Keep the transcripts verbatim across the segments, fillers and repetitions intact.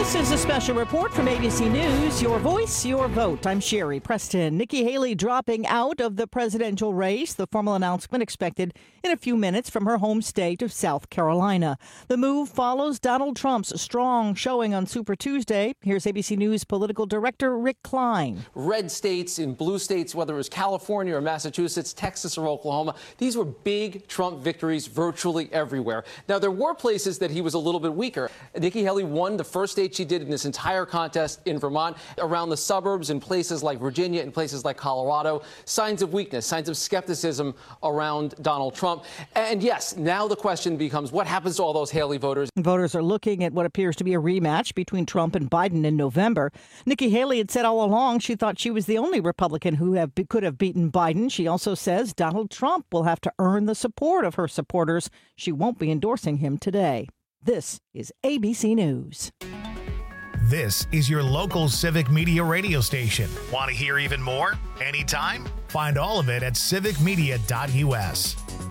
This is a special report from A B C News, Your Voice, Your Vote. I'm Sherry Preston. Nikki Haley dropping out of the presidential race. The formal announcement expected in a few minutes from her home state of South Carolina. The move follows Donald Trump's strong showing on Super Tuesday. Here's A B C News political director Rick Klein. Red states in blue states, whether it was California or Massachusetts, Texas or Oklahoma, these were big Trump victories virtually everywhere. Now, there were places that he was a little bit weaker. Nikki Haley won the first state she did in this entire contest in Vermont. Around the suburbs in places like Virginia and places like Colorado, signs of weakness, signs of skepticism around Donald Trump. And yes, now the question becomes what happens to all those Haley voters? Voters are looking at what appears to be a rematch between Trump and Biden in November. Nikki Haley had said all along she thought she was the only Republican who have, could have beaten Biden. She also says Donald Trump will have to earn the support of her supporters. She won't be endorsing him today. This is A B C News. This is your local Civic Media radio station. Want to hear even more? Anytime? Find all of it at civic media dot u s.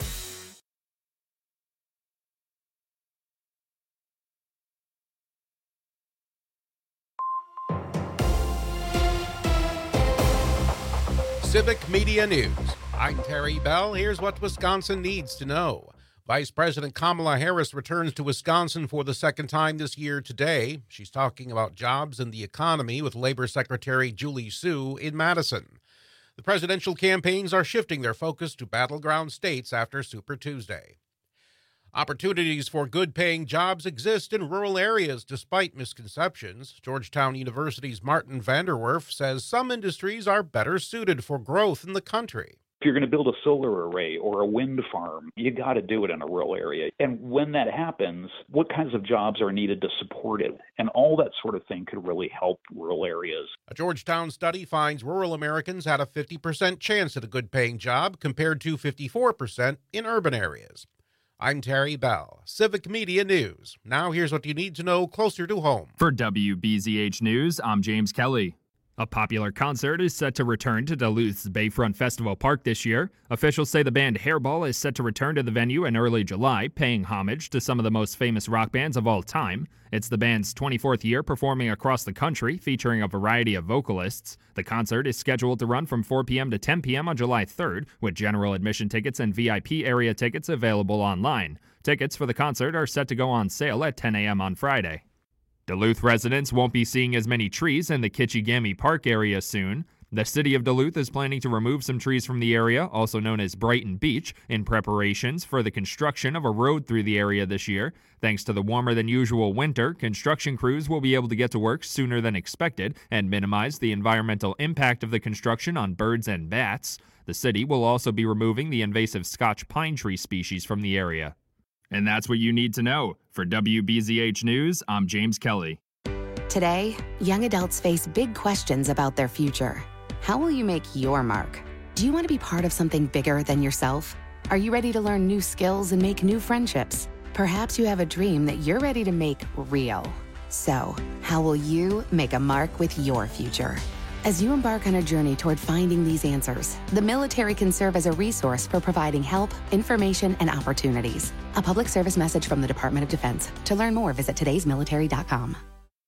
Civic Media News. I'm Terry Bell. Here's what Wisconsin needs to know. Vice President Kamala Harris returns to Wisconsin for the second time this year today. She's talking about jobs and the economy with Labor Secretary Julie Su in Madison. The presidential campaigns are shifting their focus to battleground states after Super Tuesday. Opportunities for good-paying jobs exist in rural areas despite misconceptions. Georgetown University's Martin Vanderwerf says some industries are better suited for growth in the country. If you're going to build a solar array or a wind farm, you got to do it in a rural area. And when that happens, what kinds of jobs are needed to support it? And all that sort of thing could really help rural areas. A Georgetown study finds rural Americans had a fifty percent chance at a good-paying job compared to fifty-four percent in urban areas. I'm Terry Bell, Civic Media News. Now here's what you need to know closer to home. For W B Z H News, I'm James Kelly. A popular concert is set to return to Duluth's Bayfront Festival Park this year. Officials say the band Hairball is set to return to the venue in early July, paying homage to some of the most famous rock bands of all time. It's the band's twenty-fourth year performing across the country, featuring a variety of vocalists. The concert is scheduled to run from four p.m. to ten p.m. on July third, with general admission tickets and V I P area tickets available online. Tickets for the concert are set to go on sale at ten a.m. on Friday. Duluth residents won't be seeing as many trees in the Kitchigami Park area soon. The city of Duluth is planning to remove some trees from the area, also known as Brighton Beach, in preparations for the construction of a road through the area this year. Thanks to the warmer than usual winter, construction crews will be able to get to work sooner than expected and minimize the environmental impact of the construction on birds and bats. The city will also be removing the invasive Scotch pine tree species from the area. And that's what you need to know. For W B Z H News, I'm James Kelly. Today, young adults face big questions about their future. How will you make your mark? Do you want to be part of something bigger than yourself? Are you ready to learn new skills and make new friendships? Perhaps you have a dream that you're ready to make real. So, how will you make a mark with your future? As you embark on a journey toward finding these answers, the military can serve as a resource for providing help, information, and opportunities. A public service message from the Department of Defense. To learn more, visit todays military dot com.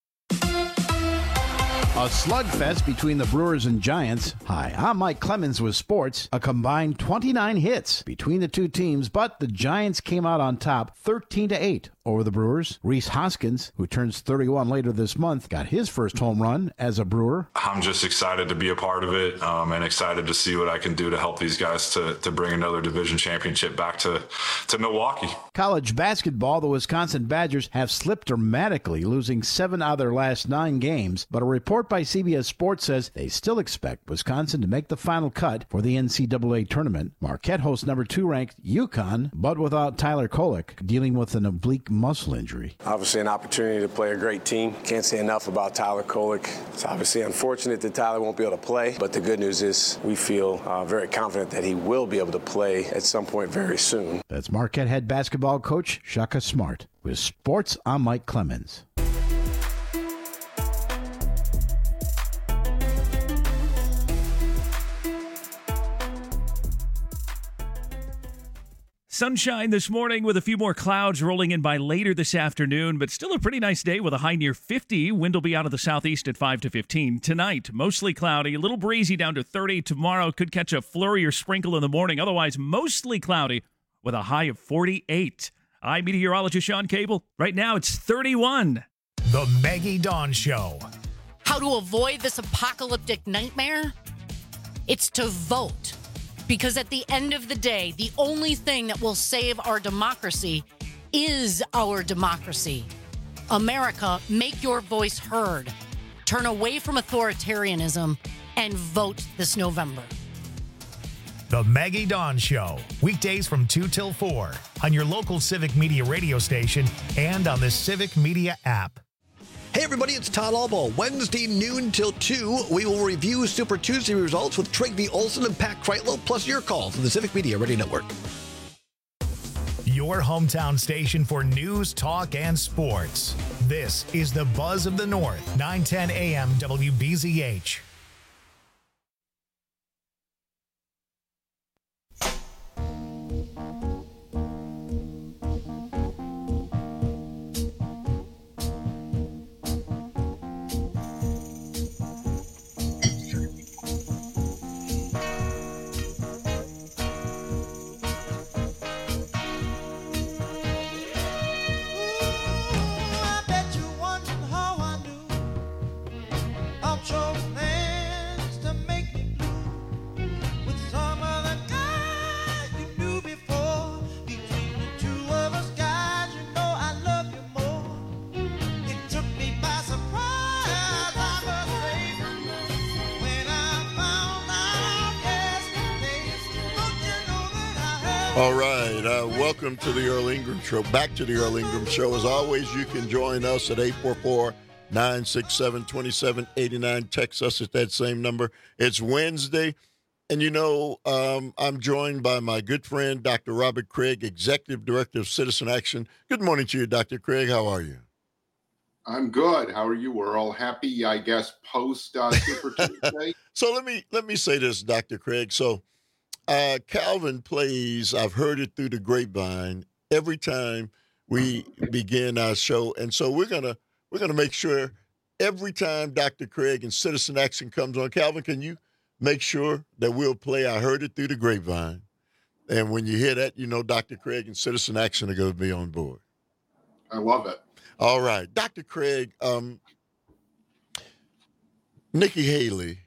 A slugfest between the Brewers and Giants. Hi, I'm Mike Clemens with sports. A combined twenty-nine hits between the two teams, but the Giants came out on top thirteen to eight over the Brewers. Rhys Hoskins, who turns thirty-one later this month, got his first home run as a Brewer. I'm just excited to be a part of it um, and excited to see what I can do to help these guys to, to bring another division championship back to, to Milwaukee. College basketball, the Wisconsin Badgers have slipped dramatically, losing seven out of their last nine games, but a report by C B S Sports says they still expect Wisconsin to make the final cut for the N C double A tournament. Marquette hosts number two-ranked UConn, but without Tyler Kolek, dealing with an oblique muscle injury. Obviously an opportunity to play a great team. Can't say enough about Tyler Kolek. It's obviously unfortunate that Tyler won't be able to play, but the good news is we feel uh, very confident that he will be able to play at some point very soon. That's Marquette head basketball coach Shaka Smart. With sports, I'm Mike Clemens. Sunshine this morning with a few more clouds rolling in by later this afternoon, but still a pretty nice day with a high near fifty. Wind will be out of the southeast at five to fifteen. Tonight, mostly cloudy, a little breezy down to thirty. Tomorrow could catch a flurry or sprinkle in the morning. Otherwise, mostly cloudy with a high of forty-eight. I'm meteorologist Sean Cable. Right now, it's thirty-one. The Maggie Dawn Show. How to avoid this apocalyptic nightmare? It's to vote. Because at the end of the day, the only thing that will save our democracy is our democracy. America, make your voice heard. Turn away from authoritarianism and vote this November. The Maggie Dawn Show. Weekdays from two till four on your local Civic Media radio station and on the Civic Media app. Hey everybody, it's Todd Albaugh. Wednesday noon till two, we will review Super Tuesday results with Trygve Olson and Pat Kreitlow, plus your calls on the Civic Media Radio Network. Your hometown station for news, talk, and sports. This is the Buzz of the North, nine ten A M W B Z H. All right, uh, welcome to the Earl Ingram Show. Back to the Earl Ingram Show. As always, you can join us at eight four four, nine six seven, two seven eight nine. Text us at that same number. It's Wednesday, and you know, um, I'm joined by my good friend, Doctor Robert Craig, Executive Director of Citizen Action. Good morning to you, Doctor Craig. How are you? I'm good. How are you, Earl? Happy, I guess, post uh, Super Tuesday. So let me let me say this, Doctor Craig. So uh, Calvin plays, I've heard it through the grapevine, every time we begin our show. And so we're gonna we're gonna make sure every time Doctor Craig and Citizen Action comes on, Calvin, can you make sure that we'll play I Heard It Through the Grapevine? And when you hear that, you know Doctor Craig and Citizen Action are going to be on board. I love it. All right. Doctor Craig, um, Nikki Haley,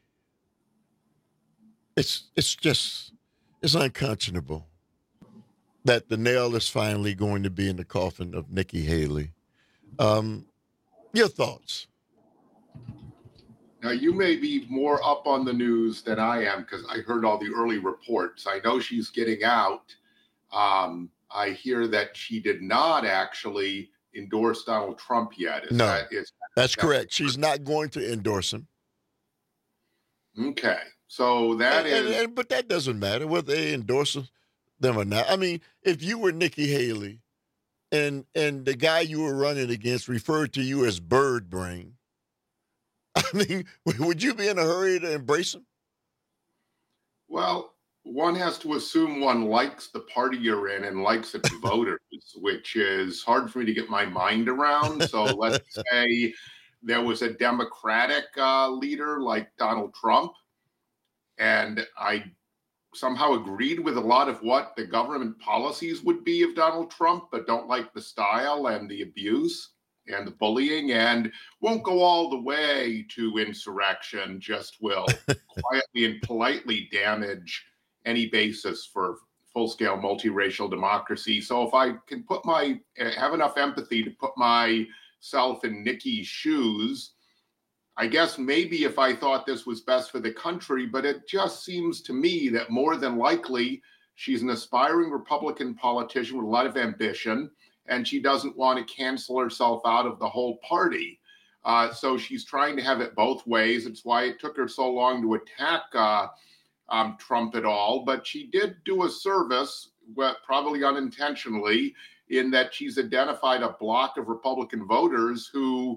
it's it's just, it's unconscionable that the nail is finally going to be in the coffin of Nikki Haley. Um, your thoughts? Now, you may be more up on the news than I am because I heard all the early reports. I know she's getting out. Um, I hear that she did not actually endorse Donald Trump yet. Is no, that, is, that's correct. She's not going to endorse him. Okay. So that and, is... And, and, but that doesn't matter whether they endorse them or not. I mean, if you were Nikki Haley and and the guy you were running against referred to you as bird brain, I mean, would you be in a hurry to embrace him? Well, one has to assume one likes the party you're in and likes its voters, which is hard for me to get my mind around. So let's say there was a Democratic uh, leader like Donald Trump, and I somehow agreed with a lot of what the government policies would be of Donald Trump, but don't like the style and the abuse and the bullying, and won't go all the way to insurrection, just will quietly and politely damage any basis for full-scale multiracial democracy. So if I can put my, have enough empathy to put myself in Nikki's shoes, I guess maybe if I thought this was best for the country, but it just seems to me that more than likely she's an aspiring Republican politician with a lot of ambition, and she doesn't want to cancel herself out of the whole party. Uh, so she's trying to have it both ways. It's why it took her so long to attack uh, um, Trump at all. But she did do a service, well, probably unintentionally, in that she's identified a block of Republican voters who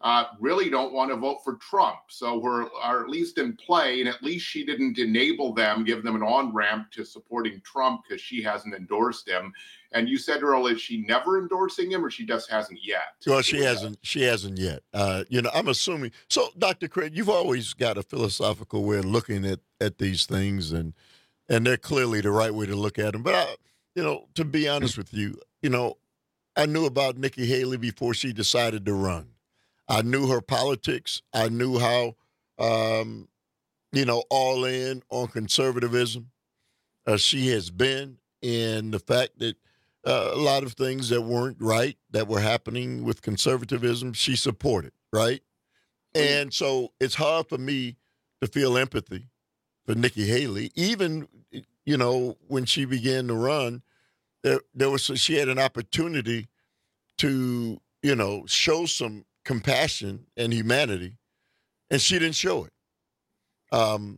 uh, really don't want to vote for Trump. So we're are at least in play, and at least she didn't enable them, give them an on-ramp to supporting Trump because she hasn't endorsed him. And you said earlier, is she never endorsing him, or she just hasn't yet? Well, she hasn't. She hasn't yet. Uh, you know, I'm assuming. So, Doctor Craig, you've always got a philosophical way of looking at, at these things, and and they're clearly the right way to look at them. But I, you know, to be honest with you, you know, I knew about Nikki Haley before she decided to run. I knew her politics. I knew how, um, you know, all in on conservatism uh, she has been, and the fact that uh, a lot of things that weren't right that were happening with conservatism, she supported, right? And so it's hard for me to feel empathy for Nikki Haley, even, you know, when she began to run, there, there was she had an opportunity to, you know, show some compassion and humanity, and she didn't show it. Um.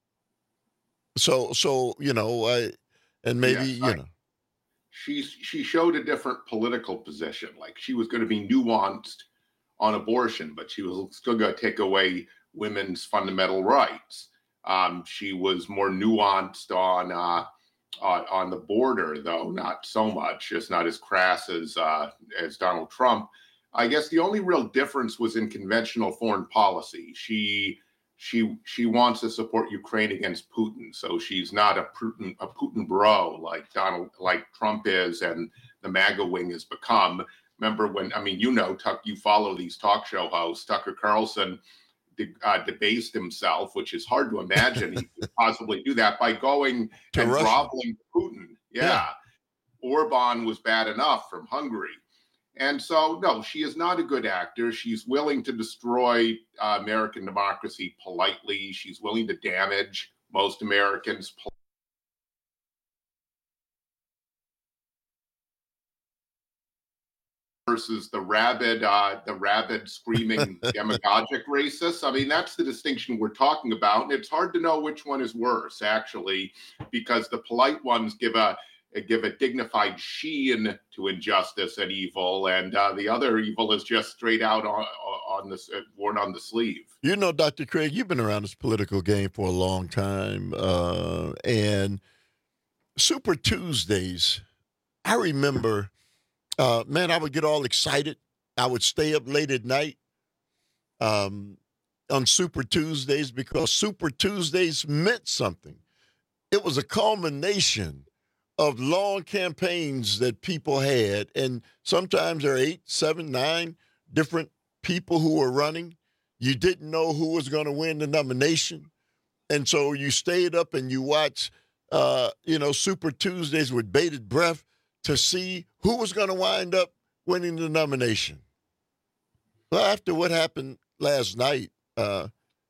So, so you know, I, and maybe Yes, you I, know, she she showed a different political position. Like she was going to be nuanced on abortion, but she was still going to take away women's fundamental rights. Um, she was more nuanced on uh, on, on the border, though not so much. Just not as crass as uh, as Donald Trump. I guess the only real difference was in conventional foreign policy. She she she wants to support Ukraine against Putin, so she's not a Putin a Putin bro like Donald like Trump is, and the MAGA wing has become. Remember when? I mean, you know, Tuck, you follow these talk show hosts. Tucker Carlson de, uh, debased himself, which is hard to imagine he could possibly do that by going To and Russia. groveling to Putin. Yeah. Yeah. Orban was bad enough from Hungary. And so, no, she is not a good actor. She's willing to destroy uh, American democracy politely. She's willing to damage most Americans. Pol- versus the rabid, uh, the rabid, screaming, demagogic racists. I mean, that's the distinction we're talking about. And it's hard to know which one is worse, actually, because the polite ones give a give a dignified sheen to injustice and evil, and uh, the other evil is just straight out on on the worn on the sleeve. You know, Doctor Craig, you've been around this political game for a long time, uh, and Super Tuesdays, I remember, uh, man, I would get all excited. I would stay up late at night um, on Super Tuesdays because Super Tuesdays meant something. It was a culmination of long campaigns that people had, and sometimes there are eight, seven, nine different people who were running. You didn't know who was going to win the nomination, and so you stayed up and you watched, uh, you know, Super Tuesdays with bated breath to see who was going to wind up winning the nomination. Well, after what happened last night, uh,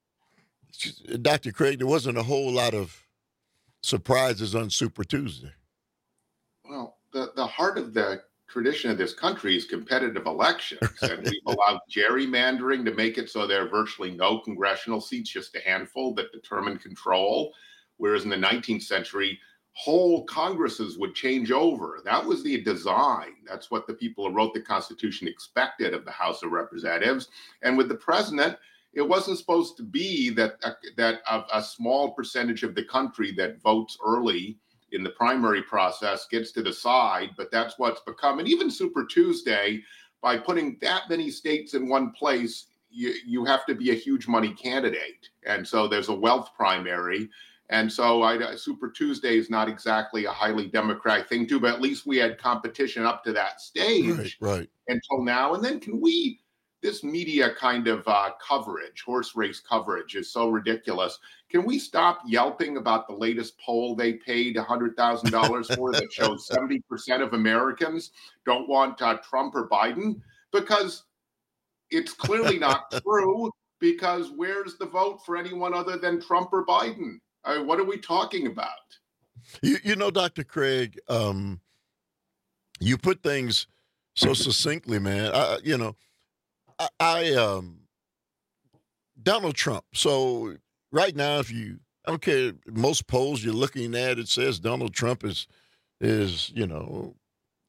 Doctor Craig, there wasn't a whole lot of surprises on Super Tuesday. Well, the, the heart of the tradition of this country is competitive elections. And we've allowed gerrymandering to make it so there are virtually no congressional seats, just a handful that determine control. Whereas in the nineteenth century, whole Congresses would change over. That was the design. That's what the people who wrote the Constitution expected of the House of Representatives. And with the president, it wasn't supposed to be that, uh, that a, a small percentage of the country that votes early in the primary process gets to decide, but that's what's become. And even Super Tuesday, by putting that many states in one place, you, you have to be a huge money candidate. And so there's a wealth primary. And so I, Super Tuesday is not exactly a highly democratic thing too, but at least we had competition up to that stage right, right. until now. And then can we, this media kind of uh, coverage, horse race coverage is so ridiculous. Can we stop yelping about the latest poll they paid one hundred thousand dollars for that shows seventy percent of Americans don't want uh, Trump or Biden? Because it's clearly not true, because where's the vote for anyone other than Trump or Biden? I mean, what are we talking about? You, you know, Doctor Craig, um, you put things so succinctly, man. I, you know, I, I um, Donald Trump. So right now, if you, I don't care, most polls you're looking at, it says Donald Trump is, is you know,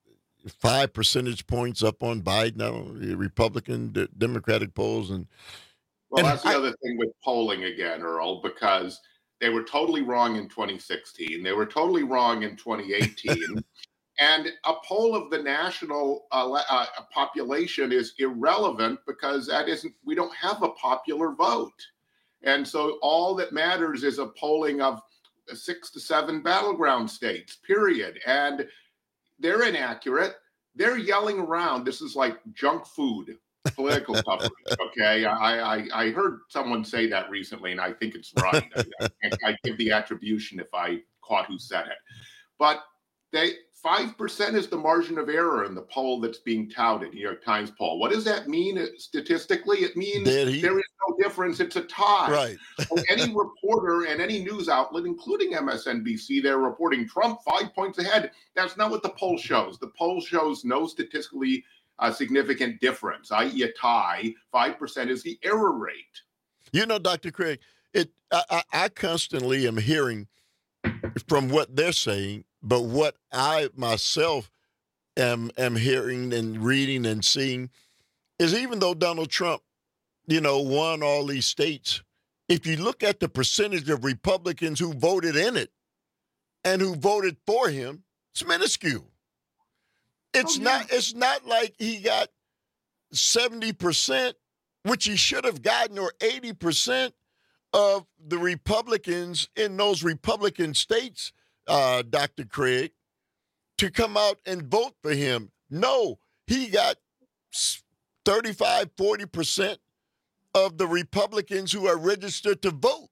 five percentage points up on Biden now, Republican, d- Democratic polls. And well, and that's the I, other thing with polling again, Earl, because they were totally wrong in twenty sixteen. They were totally wrong in twenty eighteen. And a poll of the national uh, uh, population is irrelevant because that isn't, we don't have a popular vote. And so all that matters is a polling of six to seven battleground states, period. And they're inaccurate. They're yelling around. This is like junk food political coverage, okay? I, I I heard someone say that recently, and I think it's right. I, I, I give the attribution if I caught who said it. But they five percent is the margin of error in the poll that's being touted, New York Times poll. What does that mean statistically? It means he, there is no difference. It's a tie. Right. So any reporter and any news outlet, including M S N B C, they're reporting Trump five points ahead. That's not what the poll shows. The poll shows no statistically uh, significant difference, that is a tie. five percent is the error rate. You know, Doctor Craig, it I, I, I constantly am hearing from what they're saying, but what I myself am am hearing and reading and seeing is even though Donald Trump, you know, won all these states, if you look at the percentage of Republicans who voted in it and who voted for him, it's minuscule. It's oh, yeah. not it's not like he got seventy percent, which he should have gotten, or eighty percent of the Republicans in those Republican states, uh, Doctor Craig, to come out and vote for him. No, he got thirty-five, forty percent of the Republicans who are registered to vote.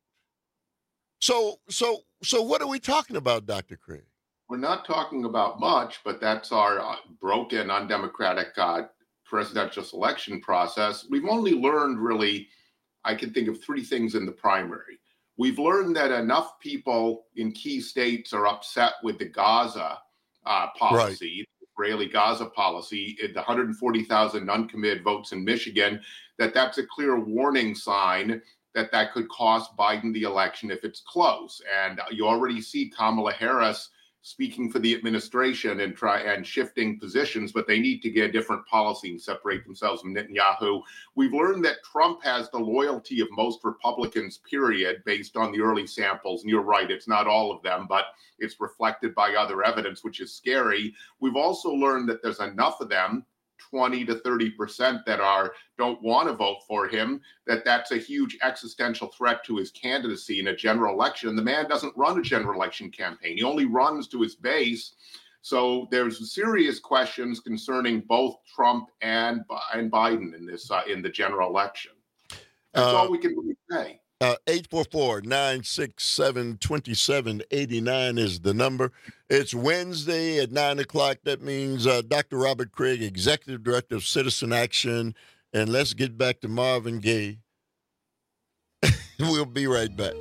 So, so, so what are we talking about, Doctor Craig? We're not talking about much, but that's our uh, broken, undemocratic uh, presidential selection process. We've only learned really, I can think of three things in the primary. We've learned that enough people in key states are upset with the Gaza uh, policy, right. the Israeli Gaza policy, the one hundred forty thousand uncommitted votes in Michigan, that that's a clear warning sign that that could cost Biden the election if it's close. And you already see Kamala Harris speaking for the administration and try and shifting positions, but they need to get a different policy and separate themselves from Netanyahu. We've learned that Trump has the loyalty of most Republicans, period, based on the early samples. And you're right, it's not all of them, but it's reflected by other evidence, which is scary. We've also learned that there's enough of them, twenty to thirty percent, that are don't want to vote for him, that that's a huge existential threat to his candidacy in a general election. The man doesn't run a general election campaign. He only runs to his base. So there's serious questions concerning both Trump and, and Biden in this uh, in the general election. That's uh, all we can really say. Uh, eight four four, nine six seven, two seven eight nine is the number. It's Wednesday at nine o'clock. That means uh, Doctor Robert Craig, Executive Director of Citizen Action. And let's get back to Marvin Gaye. We'll be right back.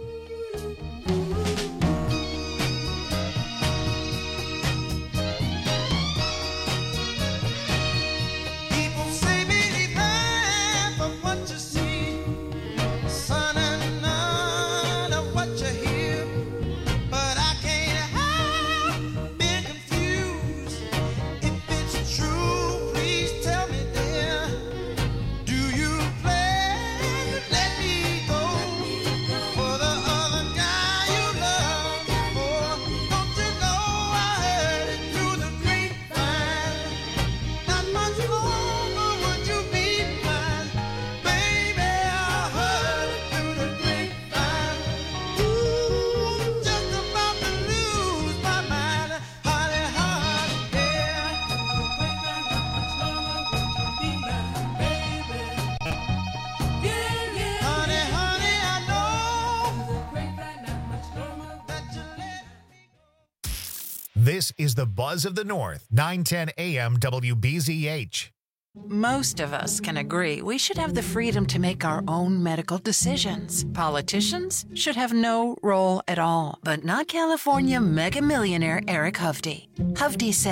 This is the Buzz of the North, nine ten A M W B Z H. Most of us can agree we should have the freedom to make our own medical decisions. Politicians should have no role at all, but not California mega millionaire Eric Hovde. Hovde said,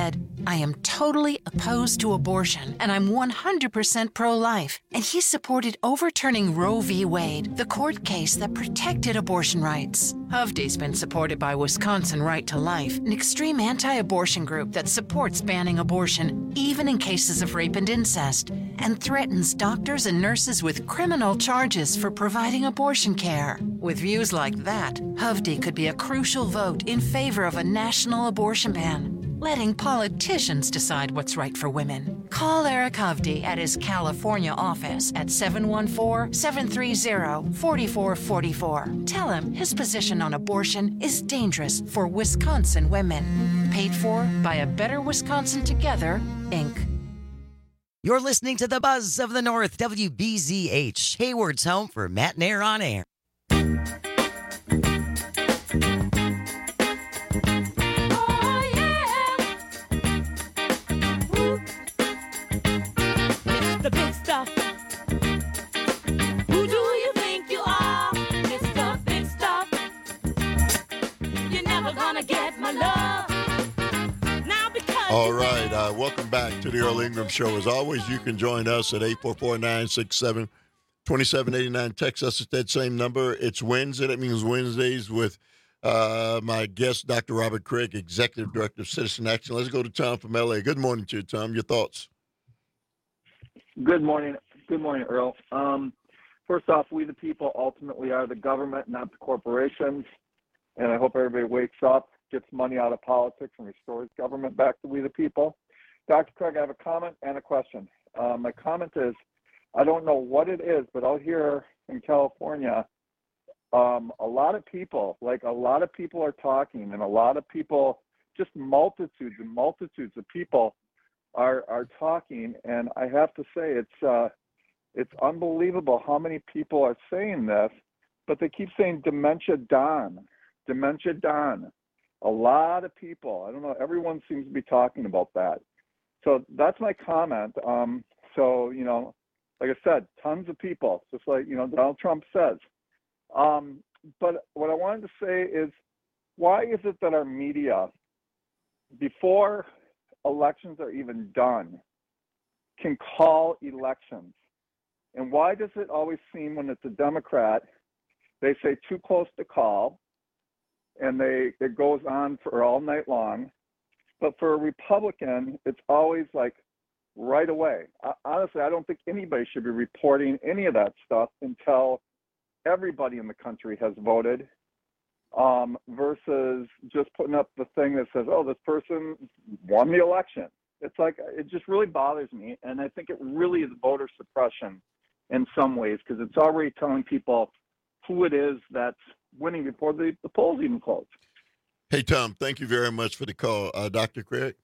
I am totally opposed to abortion, and I'm one hundred percent pro-life. And he supported overturning Roe v. Wade, the court case that protected abortion rights. Hovde's been supported by Wisconsin Right to Life, an extreme anti-abortion group that supports banning abortion, even in cases of rape and incest, and threatens doctors and nurses with criminal charges for providing abortion care. With views like that, Hovde could be a crucial vote in favor of a national abortion ban, letting politicians decide what's right for women. Call Eric Hovde at his California office at seven one four, seven three zero, four four four four. Tell him his position on abortion is dangerous for Wisconsin women. Paid for by A Better Wisconsin Together, Incorporated. You're listening to the Buzz of the North, W B Z H, Hayward's home for Matt and Air on Air. The big stuff. Who do you think you are? Mister Big Stuff. You're never gonna get my love. Now because All right, uh, welcome back to the Earl Ingram Show. As always, you can join us at eight four four, nine six seven, two seven eight nine. Text us at that same number. It's Wednesday. That means Wednesdays with uh, my guest, Doctor Robert Craig, Executive Director of Citizen Action. Let's go to Tom from L A. Good morning to you, Tom. Your thoughts? Good morning. Good morning, Earl. Um, first off, we the people ultimately are the government, not the corporations. And I hope everybody wakes up, gets money out of politics, and restores government back to we the people. Doctor Craig, I have a comment and a question. Uh, my comment is, I don't know what it is, but out here in California, um, a lot of people, like a lot of people are talking, and a lot of people, just multitudes and multitudes of people are are talking, and I have to say it's uh, it's unbelievable how many people are saying this, but they keep saying dementia dawn, dementia dawn. A lot of people, I don't know, everyone seems to be talking about that. So that's my comment. Um, so, you know, like I said, tons of people, just like, you know, Donald Trump says. Um, but what I wanted to say is, why is it that our media, before elections are even done, can call elections? And why does it always seem when it's a Democrat, they say too close to call, and they it goes on for all night long, but for a Republican, it's always like right away. I, honestly, I don't think anybody should be reporting any of that stuff until everybody in the country has voted, um, versus just putting up the thing that says, oh, this person won the election. It's like, it just really bothers me. And I think it really is voter suppression in some ways, because it's already telling people who it is that's winning before the, the polls even close. Hey, Tom, thank you very much for the call. Uh, Doctor Craig?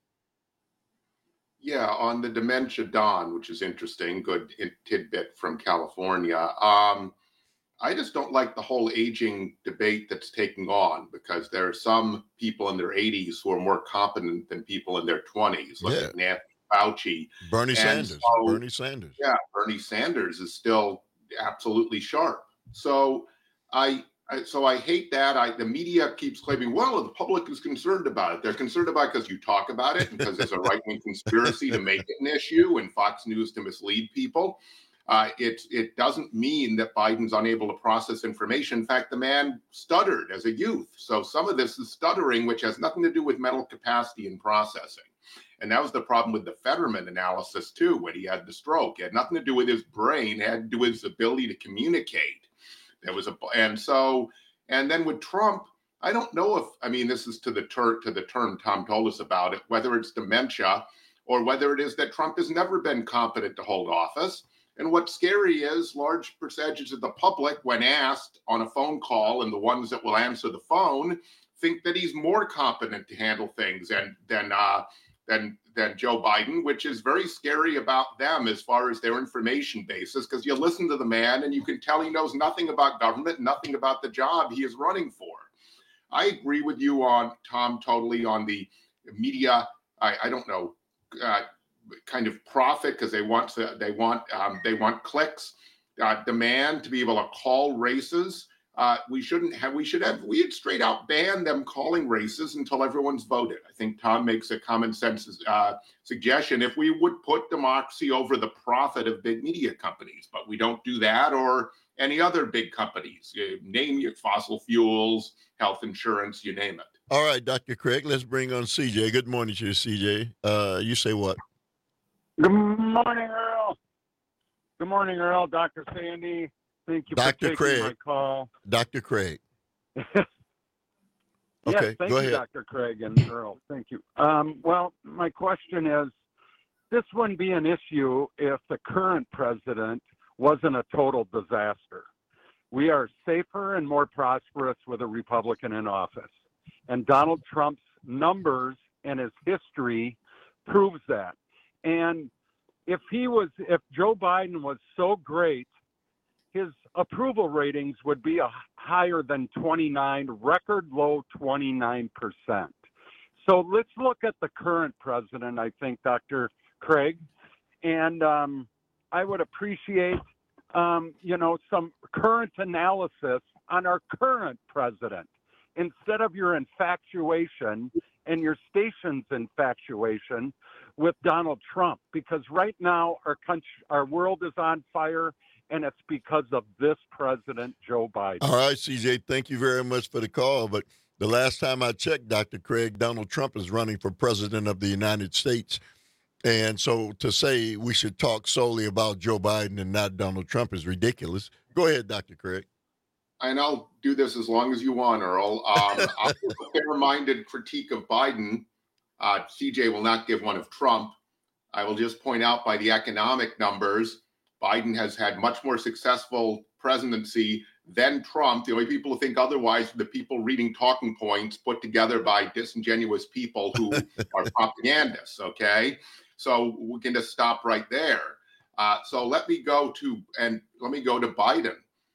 Yeah, on the dementia dawn, which is interesting, good tidbit from California. Um, I just don't like the whole aging debate that's taking on, because there are some people in their eighties who are more competent than people in their twenties. Look Yeah. at Nancy Fauci. Bernie And Sanders. so- Bernie Sanders. Yeah, Bernie Sanders is still absolutely sharp. So I, I so I hate that. I the media keeps claiming, well, the public is concerned about it. They're concerned about it because you talk about it, and because there's a right-wing conspiracy to make it an issue and Fox News to mislead people. Uh, it it doesn't mean that Biden's unable to process information. In fact, the man stuttered as a youth. So some of this is stuttering, which has nothing to do with mental capacity and processing. And that was the problem with the Fetterman analysis, too, when he had the stroke. It had nothing to do with his brain. It had to do with his ability to communicate. There was a, and so, and then with Trump, I don't know if, I mean, this is to the, ter- to the term Tom told us about it, whether it's dementia or whether it is that Trump has never been competent to hold office. And what's scary is large percentages of the public, when asked on a phone call, and the ones that will answer the phone, think that he's more competent to handle things and than uh, than than Joe Biden, which is very scary about them as far as their information basis, because you listen to the man and you can tell he knows nothing about government, nothing about the job he is running for. I agree with you on, Tom, totally on the media. I, I don't know. Uh, kind of profit because they want to, they want um, they want clicks, uh, demand to be able to call races uh, we shouldn't have, we should have, we had straight out banned them calling races until everyone's voted. I think Tom makes a common sense uh, suggestion if we would put democracy over the profit of big media companies, but we don't do that or any other big companies. You name your fossil fuels, health insurance, you name it. All right, Doctor Craig, let's bring on C J. Good morning to you, C J. Uh, you say what? Good morning, Earl. Good morning, Earl. Doctor Sandy, thank you Doctor for taking Craig. my call. Doctor Craig. Yes, Okay, thank go you, ahead. Doctor Craig and Earl. Thank you. Um, well, my question is, this wouldn't be an issue if the current president wasn't a total disaster. We are safer and more prosperous with a Republican in office. And Donald Trump's numbers and his history proves that. And if he was, if Joe Biden was so great, his approval ratings would be a higher than twenty-nine, record low twenty-nine percent. So let's look at the current president, I think, Doctor Craig. And um, I would appreciate, um, you know, some current analysis on our current president instead of your infatuation and your station's infatuation with Donald Trump, because right now our country, our world is on fire, and it's because of this president, Joe Biden. All right, C J, thank you very much for the call. But the last time I checked, Doctor Craig, Donald Trump is running for president of the United States. And so to say we should talk solely about Joe Biden and not Donald Trump is ridiculous. Go ahead, Doctor Craig. And I'll do this as long as you want, Earl. Um, I'll give a fair-minded critique of Biden. Uh, C J will not give one of Trump. I will just point out by the economic numbers, Biden has had much more successful presidency than Trump. The only people who think otherwise are the people reading talking points put together by disingenuous people who are propagandists, okay? So we can just stop right there. Uh, so let me go to, and let me go to Biden.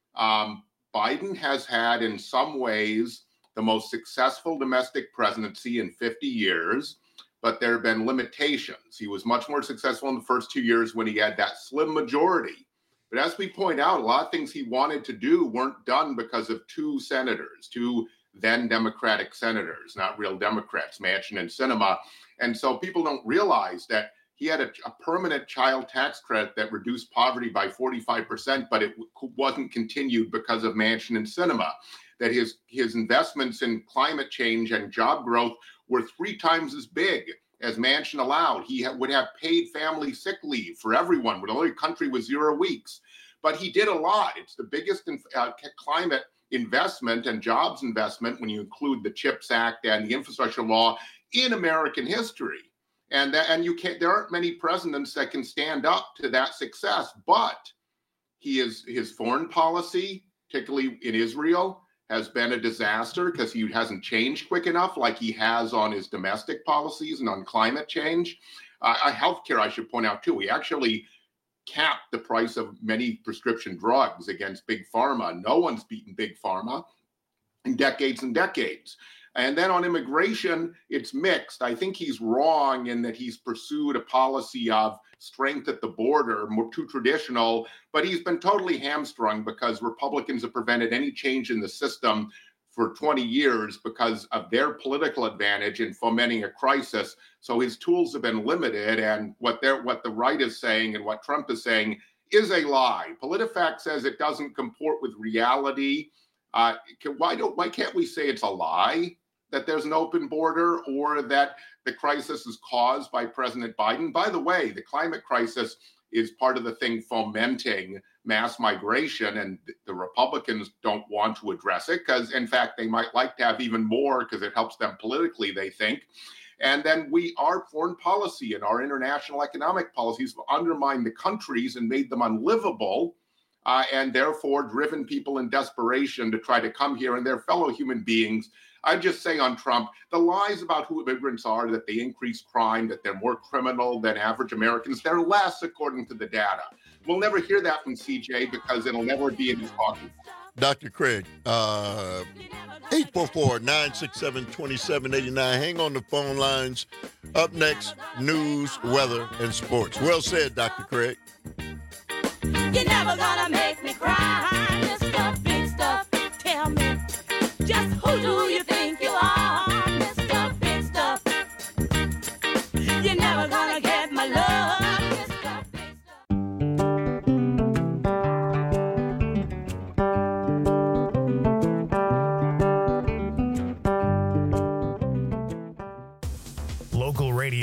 Um, Biden has had, in some ways, the most successful domestic presidency in fifty years, but there have been limitations. He was much more successful in the first two years when he had that slim majority. But as we point out, a lot of things he wanted to do weren't done because of two senators, two then Democratic senators, not real Democrats, Manchin and Sinema. And so people don't realize that he had a, a permanent child tax credit that reduced poverty by forty-five percent, but it w- wasn't continued because of Manchin and Sinema. That his, his investments in climate change and job growth were three times as big as Manchin allowed. He ha- would have paid family sick leave for everyone, when the only country was zero weeks. But he did a lot. It's the biggest in, uh, climate investment and jobs investment when you include the CHIPS Act and the infrastructure law in American history. And that, and you can't, there aren't many presidents that can stand up to that success, but he is, his foreign policy, particularly in Israel, has been a disaster because he hasn't changed quick enough like he has on his domestic policies and on climate change. Uh, healthcare, I should point out too, he actually capped the price of many prescription drugs against big pharma. No one's beaten big pharma in decades and decades. And then on immigration, it's mixed. I think he's wrong in that he's pursued a policy of strength at the border, more too traditional, but he's been totally hamstrung because Republicans have prevented any change in the system for twenty years because of their political advantage in fomenting a crisis. So his tools have been limited, and what they're, what the right is saying and what Trump is saying is a lie. PolitiFact says it doesn't comport with reality. Uh, can, why don't why can't we say it's a lie that there's an open border or that the crisis is caused by President Biden? By the way, the climate crisis is part of the thing fomenting mass migration, and the Republicans don't want to address it because, in fact, they might like to have even more because it helps them politically, they think. And then we, our foreign policy and our international economic policies have undermined the countries and made them unlivable, uh, and therefore driven people in desperation to try to come here and their fellow human beings. I'd just say on Trump, the lies about who immigrants are, that they increase crime, that they're more criminal than average Americans, they're less according to the data. We'll never hear that from C J because it'll never be in his talking. Doctor Craig, uh, eight four four, nine six seven, two seven eight nine. Hang on the phone lines. Up next, news, weather, and sports. Well said, Doctor Craig. You're never gonna make me cry. Mister Big Stuff,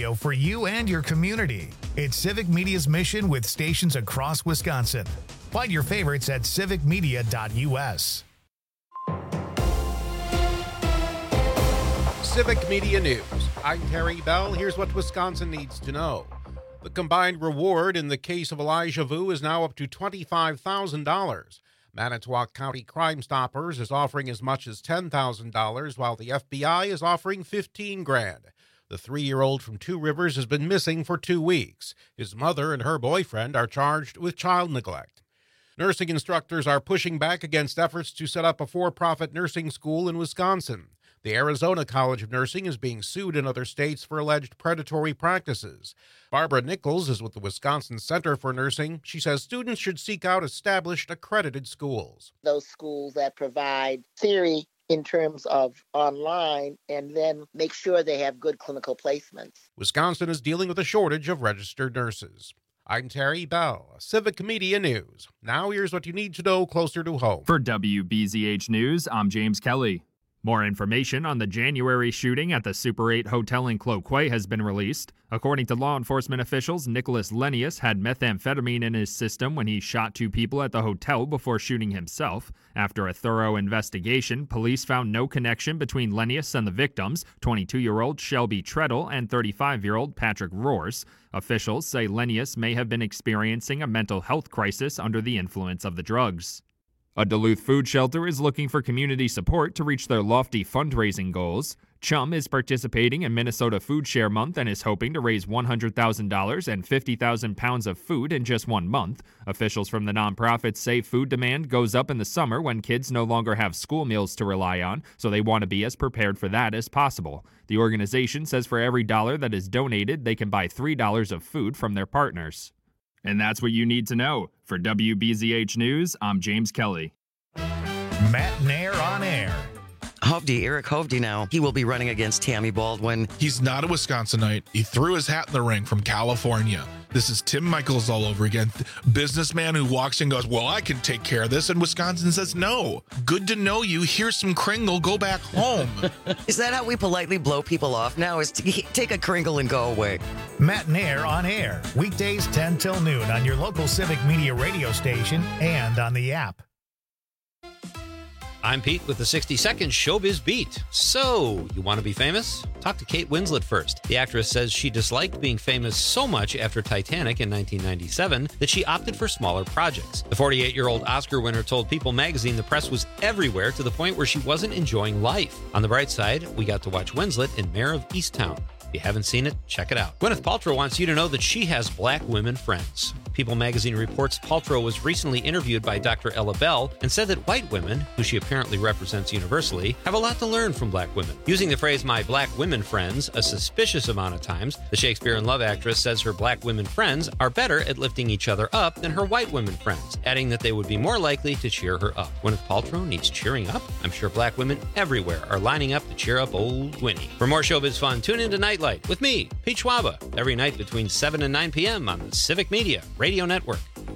radio for you and your community. It's Civic Media's mission with stations across Wisconsin. Find your favorites at civic media dot u s. Civic Media News. I'm Terry Bell. Here's what Wisconsin needs to know. The combined reward in the case of Elijah Vu is now up to twenty-five thousand dollars. Manitowoc County Crime Stoppers is offering as much as ten thousand dollars, while the F B I is offering fifteen grand. The three-year-old from Two Rivers has been missing for two weeks. His mother and her boyfriend are charged with child neglect. Nursing instructors are pushing back against efforts to set up a for-profit nursing school in Wisconsin. The Arizona College of Nursing is being sued in other states for alleged predatory practices. Barbara Nichols is with the Wisconsin Center for Nursing. She says students should seek out established, accredited schools. Those schools that provide theory in terms of online and then make sure they have good clinical placements. Wisconsin is dealing with a shortage of registered nurses. I'm Terry Bell, Civic Media News. Now here's what you need to know closer to home. For W B Z H News, I'm James Kelly. More information on the January shooting at the Super eight Hotel in Cloquet has been released. According to law enforcement officials, Nicholas Lennius had methamphetamine in his system when he shot two people at the hotel before shooting himself. After a thorough investigation, police found no connection between Lennius and the victims, twenty-two-year-old Shelby Treadle and thirty-five-year-old Patrick Roars. Officials say Lennius may have been experiencing a mental health crisis under the influence of the drugs. A Duluth food shelter is looking for community support to reach their lofty fundraising goals. Chum is participating in Minnesota Food Share Month and is hoping to raise one hundred thousand dollars and fifty thousand pounds of food in just one month. Officials from the nonprofit say food demand goes up in the summer when kids no longer have school meals to rely on, so they want to be as prepared for that as possible. The organization says for every dollar that is donated, they can buy three dollars of food from their partners. And that's what you need to know. For W B Z H News, I'm James Kelly. Matt Nair on air. Hovde, Eric Hovde now. He will be running against Tammy Baldwin. He's not a Wisconsinite. He threw his hat in the ring from California. This is Tim Michaels all over again. Businessman who walks in and goes, well, I can take care of this. And Wisconsin says, no. Good to know you. Here's some Kringle. Go back home. Is that how we politely blow people off now? Is to take a Kringle and go away? Matt Nair on air. Weekdays ten till noon on your local Civic Media radio station and on the app. I'm Pete with the sixty second Showbiz Beat. So, you want to be famous? Talk to Kate Winslet first. The actress says she disliked being famous so much after Titanic in nineteen ninety-seven that she opted for smaller projects. The forty-eight-year-old Oscar winner told People magazine the press was everywhere to the point where she wasn't enjoying life. On the bright side, we got to watch Winslet in Mayor of Easttown. If you haven't seen it, check it out. Gwyneth Paltrow wants you to know that she has black women friends. People magazine reports Paltrow was recently interviewed by Doctor Ella Bell and said that white women, who she apparently represents universally, have a lot to learn from black women. Using the phrase my black women friends a suspicious amount of times, the Shakespeare in Love actress says her black women friends are better at lifting each other up than her white women friends, adding that they would be more likely to cheer her up. Gwyneth Paltrow needs cheering up? I'm sure black women everywhere are lining up to cheer up old Gwynnie. For more showbiz fun, tune into Nightlight with me, Pete Schwaba, every night between seven and nine p.m. on the Civic Media Radio Network.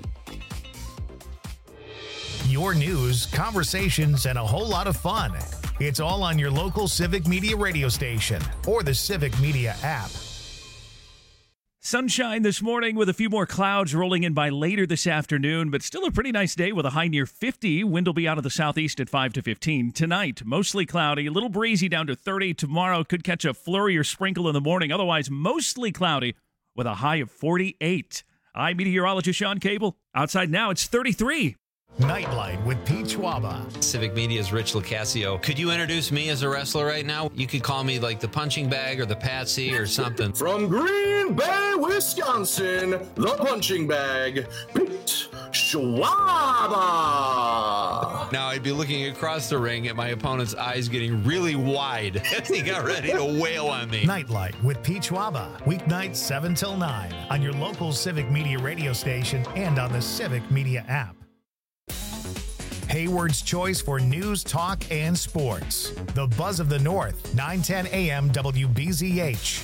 Your news, conversations, and a whole lot of fun. It's all on your local Civic Media radio station or the Civic Media app. Sunshine this morning with a few more clouds rolling in by later this afternoon, but still a pretty nice day with a high near fifty. Wind will be out of the southeast at five to fifteen. Tonight, mostly cloudy, a little breezy down to thirty. Tomorrow could catch a flurry or sprinkle in the morning. Otherwise, mostly cloudy with a high of forty-eight. I'm meteorologist Sean Cable. Outside now, it's thirty-three. Nightlight with Pete Schwaba. Civic Media's Rich Locascio. Could you introduce me as a wrestler right now? You could call me like the punching bag or the patsy or something. From Green Bay, Wisconsin, the punching bag, Pete Schwaba. Now I'd be looking across the ring at my opponent's eyes getting really wide as he got ready to wail on me. Nightlight with Pete Schwaba. Weeknights seven till nine on your local Civic Media radio station and on the Civic Media app. Hayward's choice for news, talk, and sports. The Buzz of the North, nine ten a.m. W B Z H.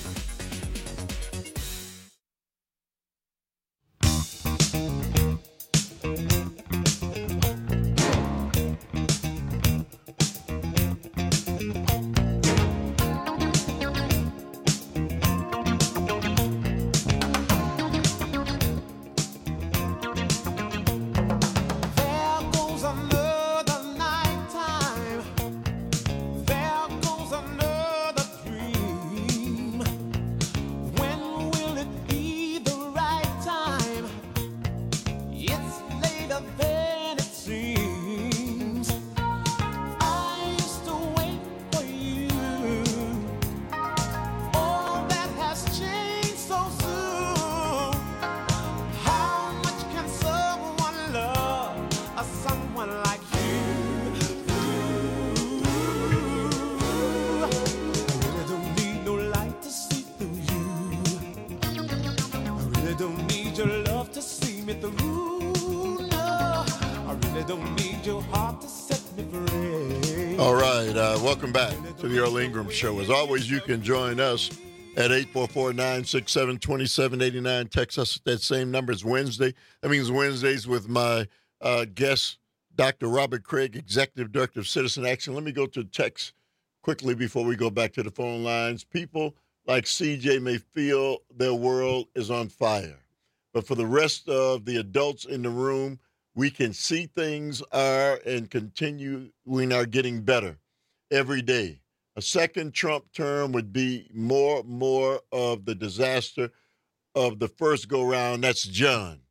I don't need your heart to set me free. All right, uh, welcome back to the Earl Ingram Show. As always, you can join us at eight four four, nine six seven, two seven eight nine. Text us at that same number. It's Wednesday. That means Wednesdays with my uh, guest, Doctor Robert Craig, Executive Director of Citizen Action. Let me go to text quickly before we go back to the phone lines. People like C J may feel their world is on fire, but for the rest of the adults in the room, we can see things are and continue, we are getting better every day. A second Trump term would be more, more of the disaster of the first go-round. That's John.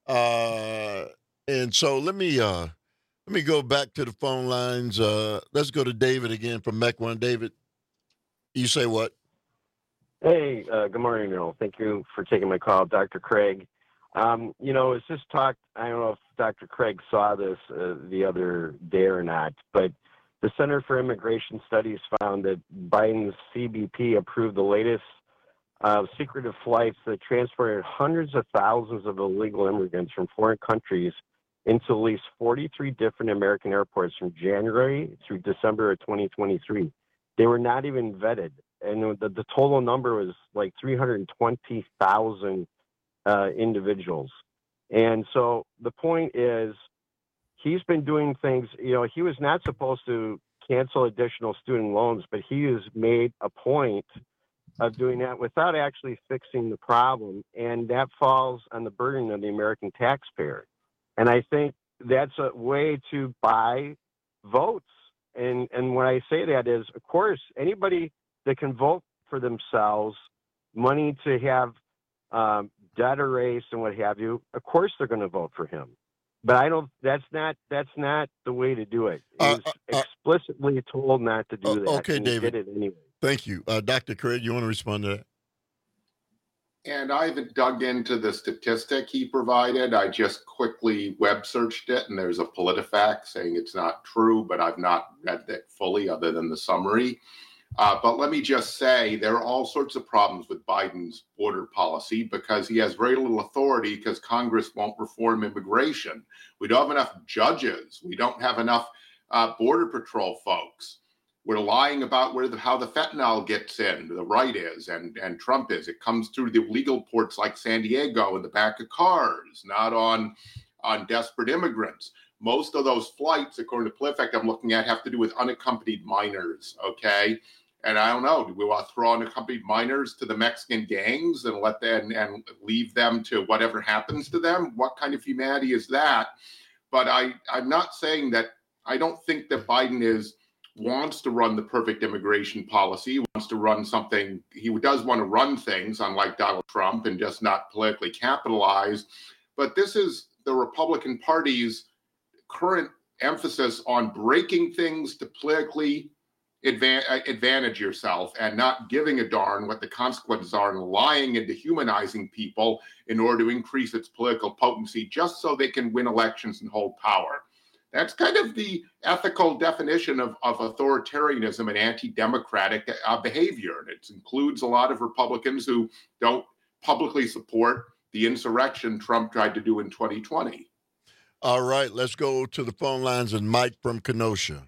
Uh, and so let me uh, let me go back to the phone lines. Uh, let's go to David again from Mech One. David, you say what? Hey, uh, good morning, Earl. Thank you for taking my call, Doctor Craig. Um, you know, it's just talked, I don't know if Doctor Craig saw this uh, the other day or not, but the Center for Immigration Studies found that Biden's C B P approved the latest uh, secretive flights that transported hundreds of thousands of illegal immigrants from foreign countries into at least forty-three different American airports from January through December of twenty twenty-three. They were not even vetted. And the, the total number was like three hundred twenty thousand uh, individuals. And so the point is, he's been doing things, you know, he was not supposed to cancel additional student loans, but he has made a point of doing that without actually fixing the problem. And that falls on the burden of the American taxpayer. And I think that's a way to buy votes. And, and when I say that is, of course, anybody that can vote for themselves, money to have um, debt erased and what have you, of course they're going to vote for him. But I don't. That's not. That's not the way to do it. He was uh, uh, explicitly told not to do uh, that. Okay, and David. He did it anyway. Thank you, uh, Doctor Craig. You want to respond to that? And I haven't dug into the statistic he provided. I just quickly web searched it, and there's a PolitiFact saying it's not true, but I've not read it fully other than the summary. Uh, but let me just say there are all sorts of problems with Biden's border policy because he has very little authority because Congress won't reform immigration. We don't have enough judges. We don't have enough uh, Border Patrol folks. We're lying about where the, how the fentanyl gets in, the right is, and, and Trump is. It comes through the legal ports like San Diego in the back of cars, not on, on desperate immigrants. Most of those flights, according to PolitiFact I'm looking at, have to do with unaccompanied minors, okay? And I don't know, do we want to throw unaccompanied minors to the Mexican gangs and let them and leave them to whatever happens to them? What kind of humanity is that? But I, I'm not saying that, I don't think that Biden is wants to run the perfect immigration policy. He wants to run something, he does want to run things, unlike Donald Trump, and just not politically capitalize. But this is the Republican Party's current emphasis on breaking things to politically advan- advantage yourself and not giving a darn what the consequences are and lying and dehumanizing people in order to increase its political potency just so they can win elections and hold power. That's kind of the ethical definition of, of authoritarianism and anti-democratic uh, behavior. And it includes a lot of Republicans who don't publicly support the insurrection Trump tried to do in twenty twenty. All right, let's go to the phone lines and Mike from Kenosha.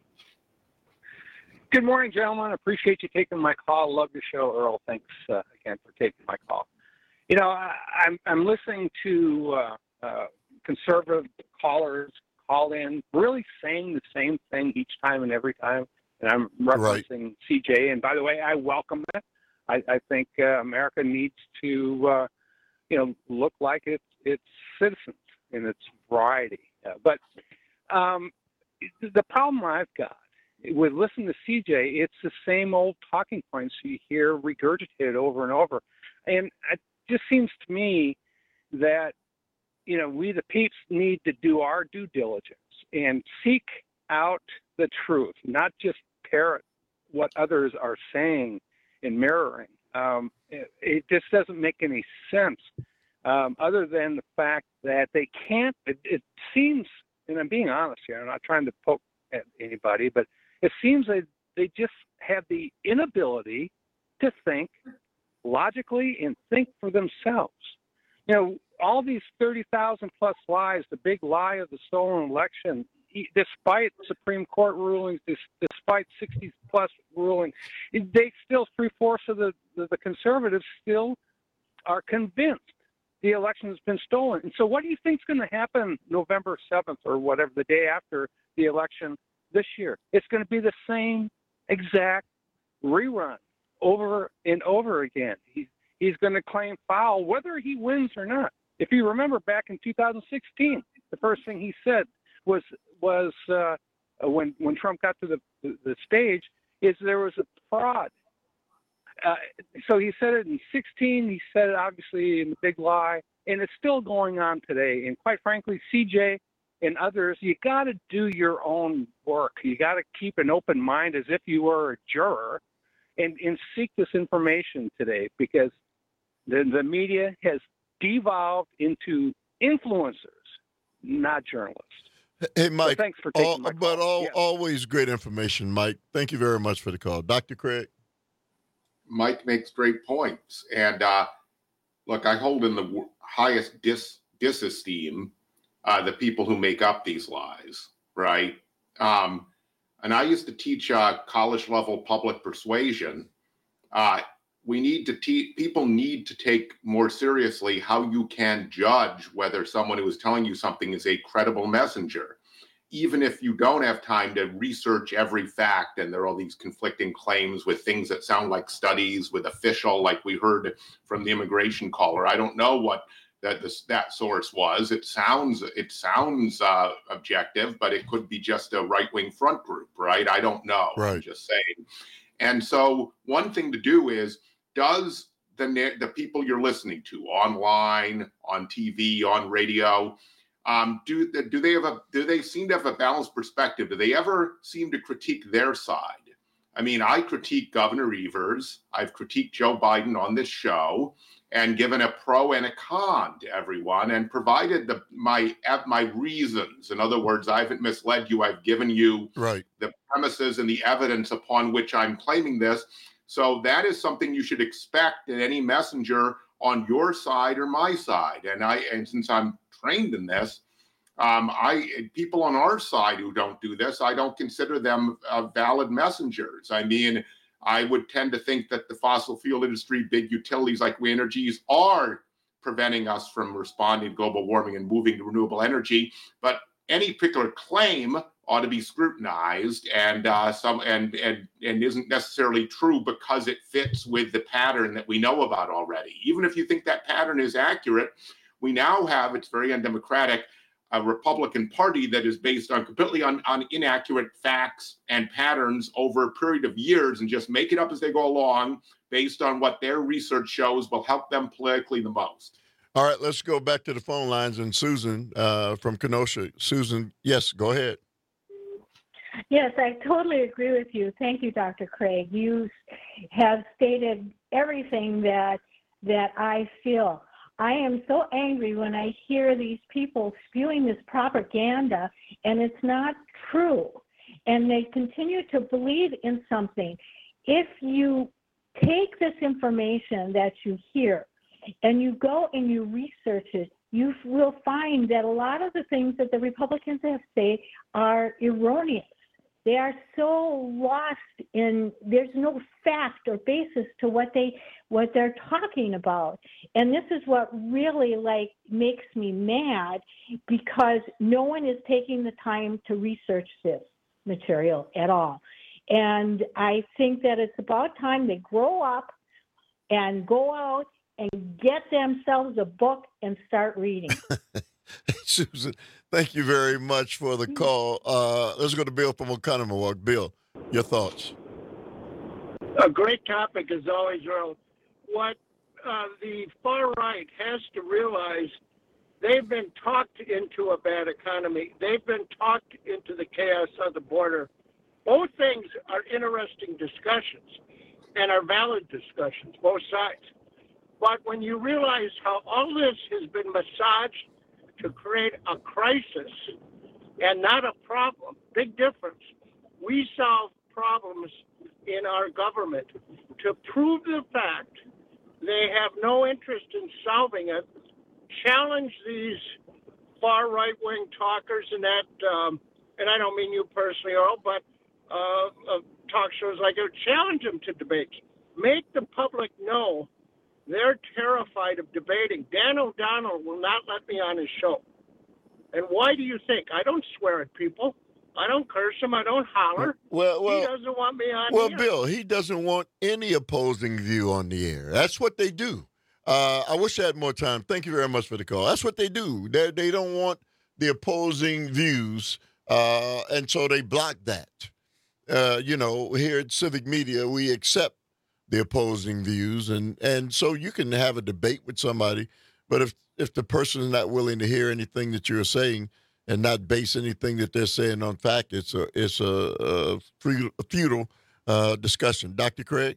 Good morning, gentlemen. I appreciate you taking my call. Love the show, Earl. Thanks uh, again for taking my call. You know, I, I'm I'm listening to uh, uh, conservative callers call in, really saying the same thing each time and every time. And I'm referencing right. C J. And by the way, I welcome that. I, I think uh, America needs to, uh, you know, look like it's its citizens in its variety. Uh, but um, the problem I've got with listening to C J, it's the same old talking points you hear regurgitated over and over. And it just seems to me that, you know, we the peeps need to do our due diligence and seek out the truth, not just parrot what others are saying and mirroring. Um, it, it just doesn't make any sense um, other than the fact that they can't, it, it seems, and I'm being honest here, I'm not trying to poke at anybody, but it seems that they just have the inability to think logically and think for themselves. You know, all these thirty thousand plus lies, the big lie of the stolen election, despite Supreme Court rulings, despite sixty plus rulings, they still, three-fourths of the, the, the conservatives still are convinced the election has been stolen. And so what do you think is going to happen November seventh or whatever, the day after the election this year? It's going to be the same exact rerun over and over again. He, he's going to claim foul whether he wins or not. If you remember back in two thousand sixteen, the first thing he said was was uh, when when Trump got to the, the, the stage is there was a fraud. Uh, so he said it in sixteen. He said it obviously in the big lie, and it's still going on today. And quite frankly, C J and others, you got to do your own work. You got to keep an open mind as if you were a juror, and and seek this information today, because the the media has devolved into influencers, not journalists. Hey, Mike. So thanks for taking all, my call. But all, Yeah. always great information, Mike. Thank you very much for the call. Doctor Craig? Mike makes great points. And uh, look, I hold in the w- highest dis disesteem uh, the people who make up these lies, right? Um, and I used to teach uh, college level public persuasion. Uh, we need to teach, people need to take more seriously how you can judge whether someone who is telling you something is a credible messenger, even if you don't have time to research every fact. And there are all these conflicting claims with things that sound like studies with official, like we heard from the immigration caller. I don't know what that this, that source was. It sounds it sounds uh, objective, but it could be just a right-wing front group, right? I don't know. Right. I'm just saying. And so one thing to do is, does the the people you're listening to online, on T V, on radio, um, do do they have a do they seem to have a balanced perspective? Do they ever seem to critique their side? I mean, I critique Governor Evers. I've critiqued Joe Biden on this show and given a pro and a con to everyone and provided the, my my reasons. In other words, I haven't misled you. I've given you right. the premises and the evidence upon which I'm claiming this. So that is something you should expect in any messenger on your side or my side. And I and since I'm trained in this, um, I people on our side who don't do this, I don't consider them uh, valid messengers. I mean, I would tend to think that the fossil fuel industry, big utilities like wind energies, are preventing us from responding to global warming and moving to renewable energy. But any particular claim ought to be scrutinized and uh, some and and and isn't necessarily true because it fits with the pattern that we know about already. Even if you think that pattern is accurate, we now have, it's very undemocratic, a Republican Party that is based on completely on, on inaccurate facts and patterns over a period of years and just make it up as they go along based on what their research shows will help them politically the most. All right, let's go back to the phone lines. And Susan uh, from Kenosha. Susan, yes, go ahead. Yes, I totally agree with you. Thank you, Doctor Craig. You have stated everything that that I feel. I am so angry when I hear these people spewing this propaganda, and it's not true. And they continue to believe in something. If you take this information that you hear and you go and you research it, you will find that a lot of the things that the Republicans have said are erroneous. They are so lost in, there's no fact or basis to what they what they're talking about. And this is what really like makes me mad, because no one is taking the time to research this material at all. And I think that it's about time they grow up and go out and get themselves a book and start reading. Susan, thank you very much for the call. Uh, let's go to Bill from Oconomowoc. Bill, your thoughts? A great topic as always, Earl. What uh, the far right has to realize, they've been talked into a bad economy. They've been talked into the chaos of the border. Both things are interesting discussions and are valid discussions, both sides. But when you realize how all this has been massaged to create a crisis and not a problem, big difference. We solve problems in our government to prove the fact they have no interest in solving it, challenge these far right wing talkers and that, um, and I don't mean you personally, Earl, but uh, uh, talk shows like it, challenge them to debates. Make the public know they're terrified of debating. Dan O'Donnell will not let me on his show. And why do you think? I don't swear at people. I don't curse them. I don't holler. Well, well, he doesn't want me on Well, here. Bill, he doesn't want any opposing view on the air. That's what they do. Uh, I wish I had more time. Thank you very much for the call. That's what they do. They they don't want the opposing views, uh, and so they block that. Uh, you know, here at Civic Media, we accept the opposing views, and, and so you can have a debate with somebody, but if, if the person is not willing to hear anything that you're saying and not base anything that they're saying on fact, it's a it's a, a futile, a futile uh, discussion. Doctor Craig?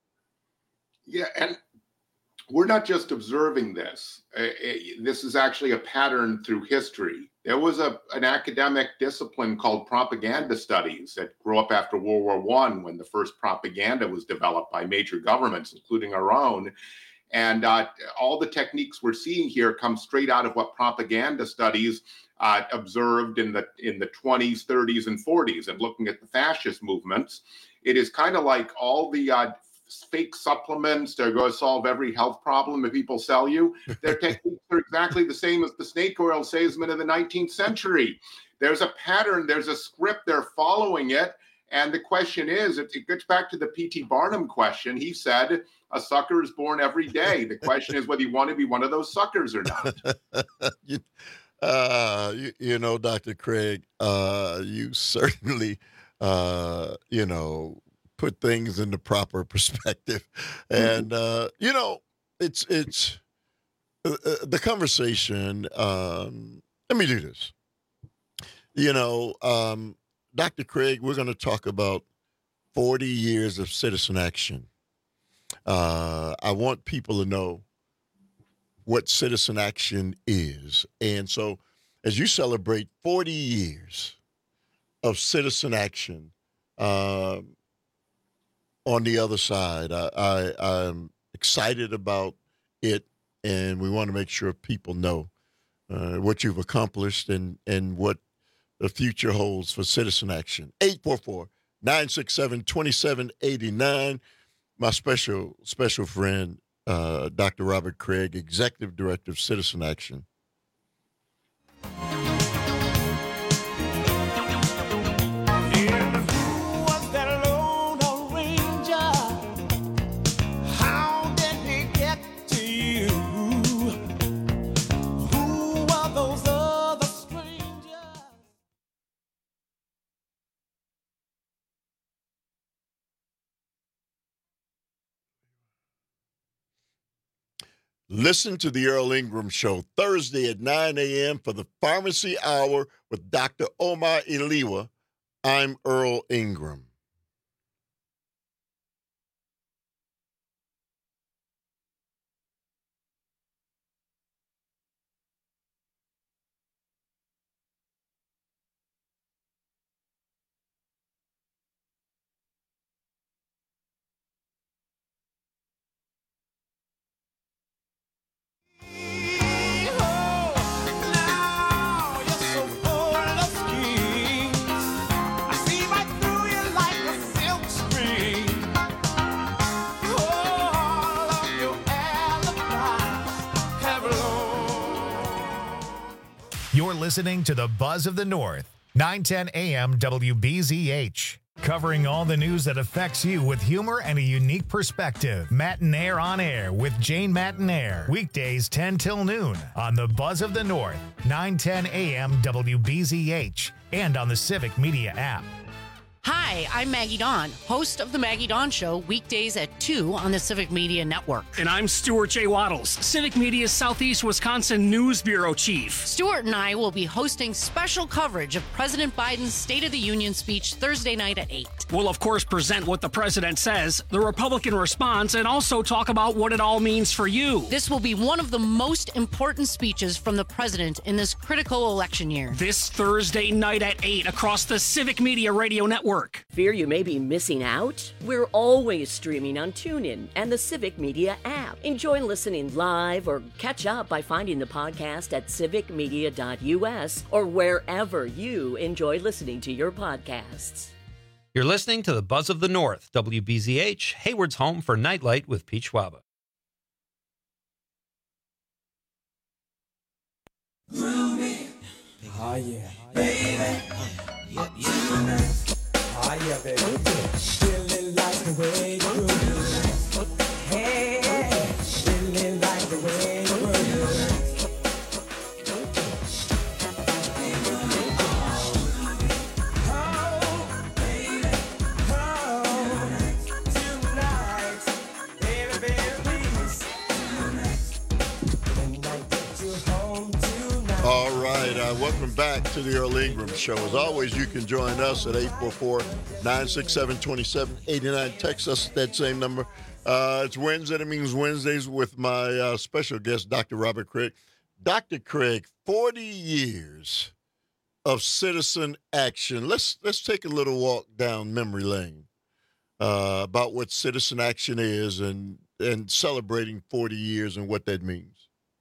Yeah, and we're not just observing this. Uh, this is actually a pattern through history. There was a an academic discipline called propaganda studies that grew up after World War One, when the first propaganda was developed by major governments, including our own. And uh, all the techniques we're seeing here come straight out of what propaganda studies uh, observed in the in the twenties, thirties, and forties. And looking at the fascist movements, it is kind of like all the uh, fake supplements that are going to solve every health problem that people sell you. Their techniques are exactly the same as the snake oil salesman in the nineteenth century. There's a pattern, there's a script, they're following it. And the question is, it, it gets back to the P T Barnum question. He said, a sucker is born every day. The question is whether you want to be one of those suckers or not. you, uh, you, you know, Doctor Craig, uh, you certainly, uh, you know, put things into proper perspective. And, uh, you know, it's, it's uh, the conversation. Um, let me do this. You know, um, Doctor Craig, we're going to talk about forty years of citizen action. Uh, I want people to know what citizen action is. And so as you celebrate forty years of citizen action, uh, on the other side, I, I, I'm excited about it, and we want to make sure people know uh, what you've accomplished and, and what the future holds for citizen action. eight four four, nine six seven, two seven eight nine. My special, special friend, uh, Doctor Robert Craig, Executive Director of Citizen Action. Listen to the Earl Ingram Show Thursday at nine a.m. for the Pharmacy Hour with Doctor Omar Iliwa. I'm Earl Ingram. You're listening to the Buzz of the North, nine ten A M W B Z H. Covering all the news that affects you with humor and a unique perspective. Matinaire on Air with Jane Matinaire. Weekdays ten till noon on the Buzz of the North, nine ten A M W B Z H, and on the Civic Media app. Hi, I'm Maggie Dawn, host of The Maggie Dawn Show, weekdays at two on the Civic Media Network. And I'm Stuart J. Waddles, Civic Media's Southeast Wisconsin News Bureau Chief. Stuart and I will be hosting special coverage of President Biden's State of the Union speech Thursday night at eight. We'll, of course, present what the president says, the Republican response, and also talk about what it all means for you. This will be one of the most important speeches from the president in this critical election year. This Thursday night at eight across the Civic Media Radio Network. Fear you may be missing out? We're always streaming on TuneIn and the Civic Media app. Enjoy listening live or catch up by finding the podcast at civic media dot u s or wherever you enjoy listening to your podcasts. You're listening to the Buzz of the North, W B Z H, Hayward's home for Nightlight with Pete Schwaba. Groovy. Oh yeah. Baby. Yep, yep. Oh yeah, baby. Really like the way you groove. Hey, really like the way you groove. All right, uh, welcome back to the Earl Ingram Show. As always, you can join us at eight four four, nine six seven, two seven eight nine. Text us at that same number. Uh, it's Wednesday. That means Wednesdays with my uh, special guest, Doctor Robert Craig. Doctor Craig, forty years of citizen action. Let's let's take a little walk down memory lane uh, about what citizen action is and and celebrating forty years and what that means.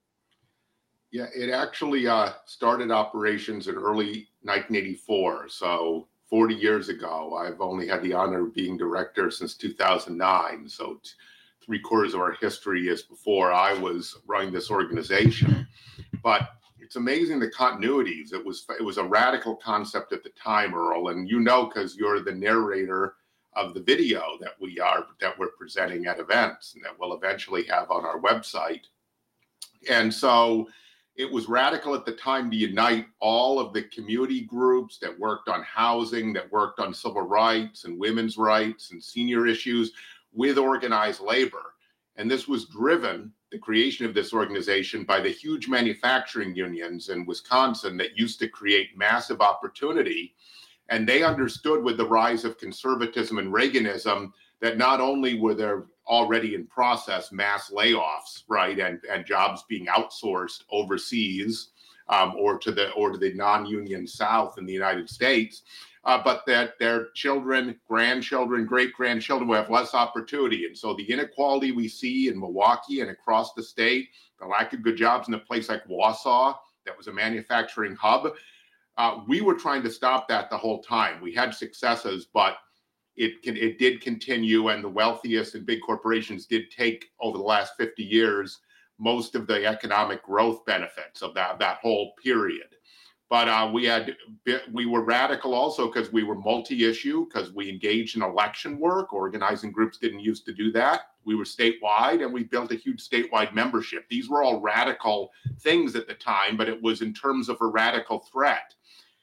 Yeah, it actually uh, started operations in early nineteen eighty-four. So forty years ago. I've only had the honor of being director since two thousand nine. So t- three quarters of our history is before I was running this organization. But it's amazing the continuities. It was it was a radical concept at the time, Earl, and you know because you're the narrator of the video that we are that we're presenting at events and that we'll eventually have on our website. And so it was radical at the time to unite all of the community groups that worked on housing, that worked on civil rights and women's rights and senior issues with organized labor. And this was driven, the creation of this organization, by the huge manufacturing unions in Wisconsin that used to create massive opportunity. And they understood with the rise of conservatism and Reaganism that not only were there already in process mass layoffs, right, and, and jobs being outsourced overseas um, or to the or to the non-union South in the United States, uh, but that their children, grandchildren, great-grandchildren will have less opportunity. And so the inequality we see in Milwaukee and across the state, the lack of good jobs in a place like Wausau, that was a manufacturing hub, uh, we were trying to stop that the whole time. We had successes, but It can, it did continue, and the wealthiest and big corporations did take, over the last fifty years, most of the economic growth benefits of that, that whole period. But uh, we had we were radical also because we were multi-issue, because we engaged in election work. Organizing groups didn't used to do that. We were statewide, and we built a huge statewide membership. These were all radical things at the time, but it was in terms of a radical threat.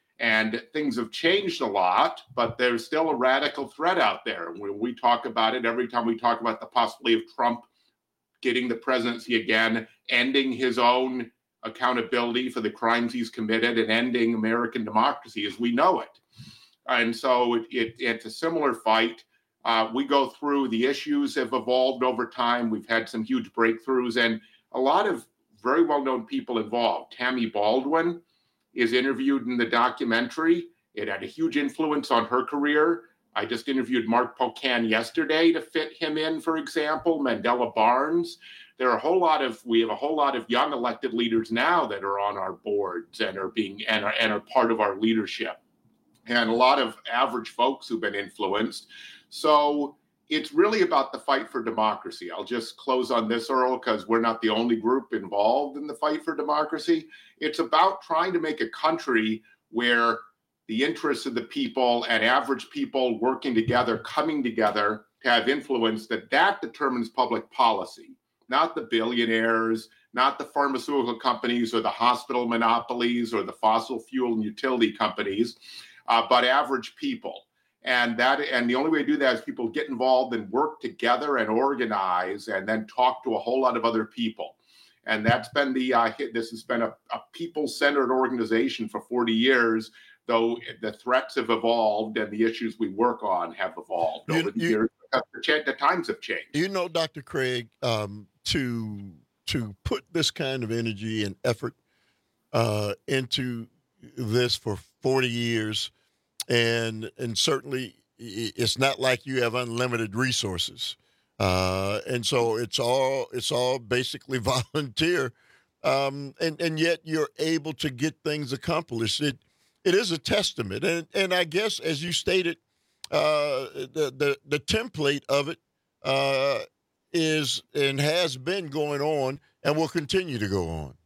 And things have changed a lot, but there's still a radical threat out there. When we talk about it, every time we talk about the possibility of Trump getting the presidency again, ending his own accountability for the crimes he's committed and ending American democracy as we know it. And so it, it, it's a similar fight. Uh, we go through, the issues have evolved over time. We've had some huge breakthroughs and a lot of very well-known people involved. Tammy Baldwin is interviewed in the documentary. It had a huge influence on her career. I just interviewed Mark Pocan yesterday to fit him in, for example, Mandela Barnes. There are a whole lot of, we have a whole lot of young elected leaders now that are on our boards and are being, and are, and are part of our leadership. And a lot of average folks who've been influenced. So it's really about the fight for democracy. I'll just close on this, Earl, because we're not the only group involved in the fight for democracy. It's about trying to make a country where the interests of the people and average people working together, coming together to have influence, that that determines public policy, not the billionaires, not the pharmaceutical companies or the hospital monopolies or the fossil fuel and utility companies, uh, but average people. And that, and the only way to do that is people get involved and work together and organize and then talk to a whole lot of other people. And that's been the, uh, this has been a, a people-centered organization for forty years though the threats have evolved and the issues we work on have evolved You- over the you- years. because The, cha- the times have changed. You know, Doctor Craig, um, to to put this kind of energy and effort uh, into this for forty years, and and certainly i- it's not like you have unlimited resources, uh, and so it's all it's all basically volunteer, um, and and yet you're able to get things accomplished. It it is a testament, and and I guess as you stated, uh, the the the template of it uh, is and has been going on and will continue to go on.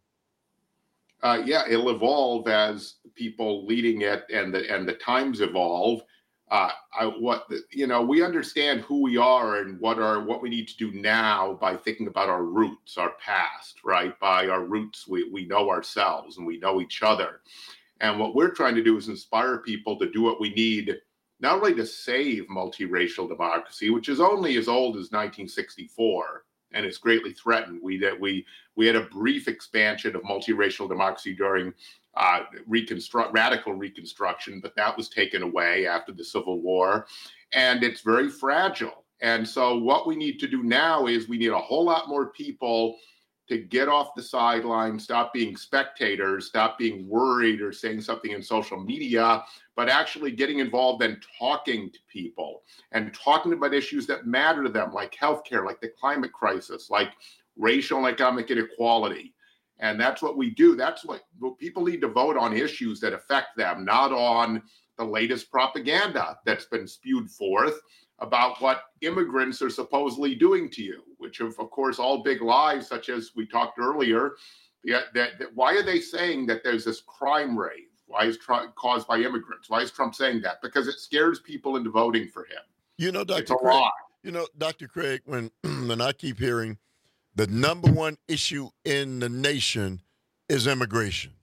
Uh, yeah, it'll evolve as people leading it and the and the times evolve. Uh, I, what the, you know, we understand who we are and what are what we need to do now by thinking about our roots, our past, right? By our roots, we we know ourselves and we know each other. And what we're trying to do is inspire people to do what we need, not only to save multiracial democracy, which is only as old as nineteen sixty-four and is greatly threatened. We that we we had a brief expansion of multiracial democracy during uh, reconstruct radical reconstruction, but that was taken away after the Civil War, and it's very fragile. And so, what we need to do now is we need a whole lot more people to get off the sidelines, stop being spectators, stop being worried or saying something in social media, but actually getting involved and talking to people and talking about issues that matter to them, like healthcare, like the climate crisis, like racial and economic inequality. And that's what we do. That's what well, people need to vote on issues that affect them, not on the latest propaganda that's been spewed forth about what immigrants are supposedly doing to you, which of, of course, all big lies, such as we talked earlier. Yeah, that, that, why are they saying that there's this crime rate? Why is Trump caused by immigrants? Why is Trump saying that? Because it scares people into voting for him. You know, Doctor It's a Craig. lie. You know, Doctor Craig. When when I keep hearing the number one issue in the nation is immigration,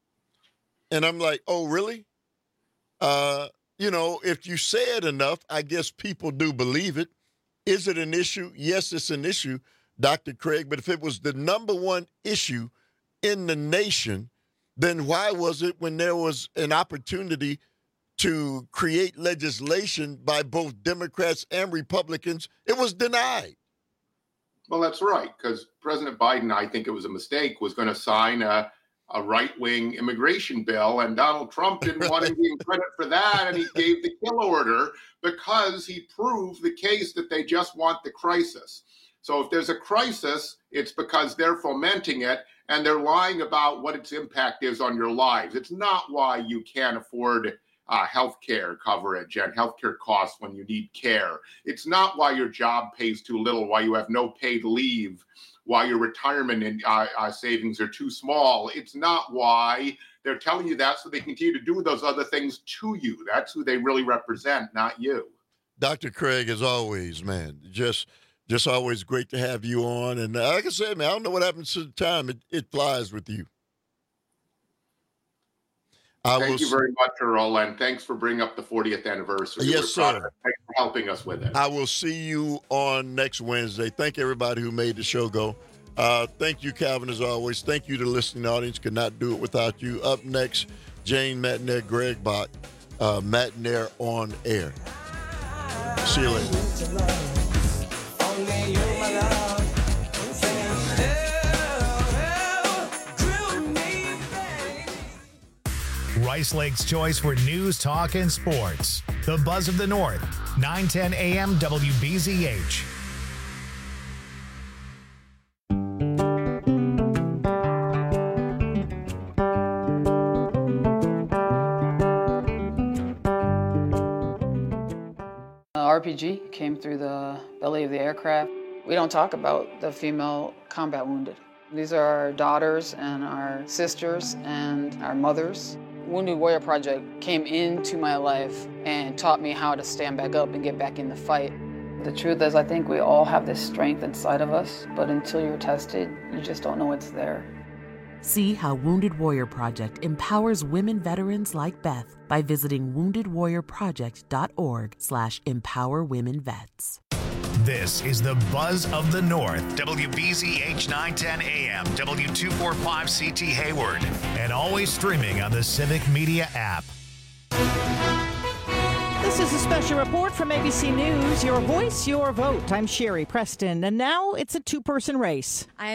and I'm like, oh, really? Uh, you know, if you say it enough, I guess people do believe it. Is it an issue? Yes, it's an issue, Doctor Craig. But if it was the number one issue in the nation, then why was it when there was an opportunity to create legislation by both Democrats and Republicans, it was denied? Well, that's right, because President Biden, I think it was a mistake, was going to sign a, a right-wing immigration bill, and Donald Trump didn't want to give credit for that, and he gave the kill order because he proved the case that they just want the crisis. So if there's a crisis, it's because they're fomenting it, and they're lying about what its impact is on your lives. It's not why you can't afford uh, health care coverage and health care costs when you need care. It's not why your job pays too little, why you have no paid leave, why your retirement and, uh, uh, savings are too small. It's not why. They're telling you that so they continue to do those other things to you. That's who they really represent, not you. Doctor Craig, as always, man, just just always great to have you on. And uh, like I said, man, I don't know what happens to the time. It, it flies with you. I Thank will you s- very much, Earl, and thanks for bringing up the fortieth anniversary. Yes, We're proud sir. of it. Thanks for helping us with it. I will see you on next Wednesday. Thank everybody who made the show go. Uh, thank you, Calvin, as always. Thank you to the listening audience. Could not do it without you. Up next, Jane Matnair, Greg Bach, uh, Matnair on air. See you later. Only you, my love. Rice Lake's choice for news, talk, and sports. The Buzz of the North, nine ten A M W B Z H. Uh, R P G came through the belly of the aircraft. We don't talk about the female combat wounded. These are our daughters and our sisters and our mothers. Wounded Warrior Project came into my life and taught me how to stand back up and get back in the fight. The truth is, I think we all have this strength inside of us, but until you're tested, you just don't know it's there. See how Wounded Warrior Project empowers women veterans like Beth by visiting wounded warrior project dot org slash empower women vets. This is the Buzz of the North, W B Z H nine ten A M, W two forty-five C T Hayward, and always streaming on the Civic Media app. This is a special report from A B C News. Your voice, your vote. I'm Sherry Preston. And now it's a two-person race. I